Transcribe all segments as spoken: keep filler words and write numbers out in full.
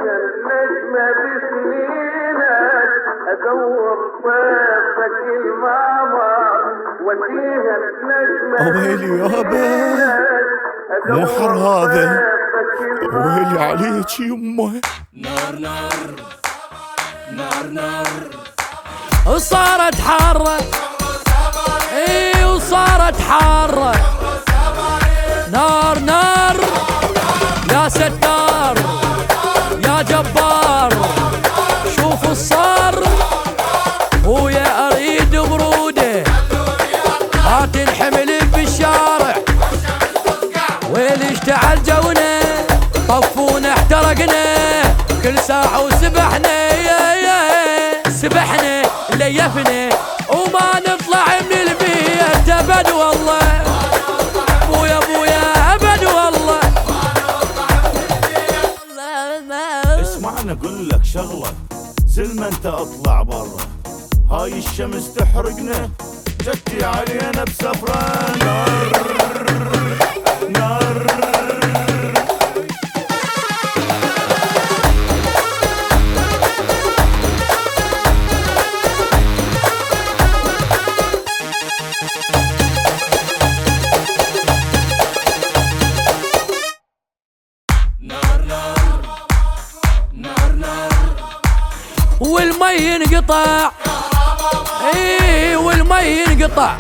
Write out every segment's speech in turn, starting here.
وديها النجمة بسنينك ادور طيفك الماما وديها النجمة ويلي يابا مو حر هذا، ويلي عليك يمه. نار نار نار نار وصارت حارة، اي وصارت حارة. نار نار يا ستار يا جبار، شوف الصار ويا اريد بروده ما تنحمل بالشارع. ويلي اشتعل جونا طفونا احترقنا كل ساعة وسبحنا يا يا سبحنا ليفنا وما نطلع من البيت ابد والله. بويا بويا ابد والله. اسمعنا اقول لك شغله، زلمه انت اطلع برا، هاي الشمس تحرقنا جتي علينا بسفره. نار نار والمي ينقطع، اي والمي ينقطع.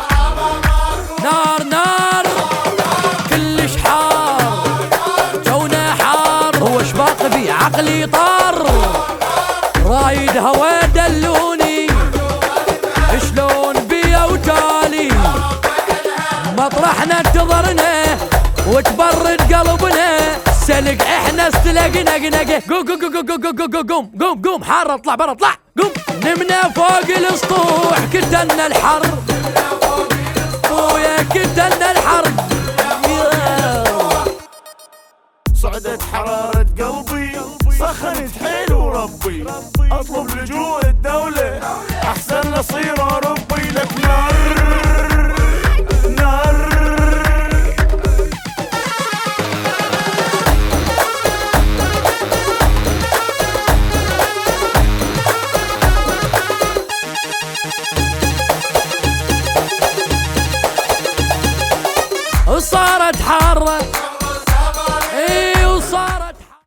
نار نار كلش حار جونا حار، هو شباق بي عقلي طار. رايد هوا دلوني شلون بيا وتالي، مطرحنا انتظرنا وتبرد قلبنا. سلق احنا استلقنا قنقه. قوم قوم قوم قوم قوم قوم قوم قوم حار اطلع برا اطلع قوم. نمنا فوق الاسطوح كتلنا الحر، ويا كتلنا الحر. صعدت حرارة قلبي سخنت حيل وربي، اطلب لجوء الدولة احسن نصير اوروبي.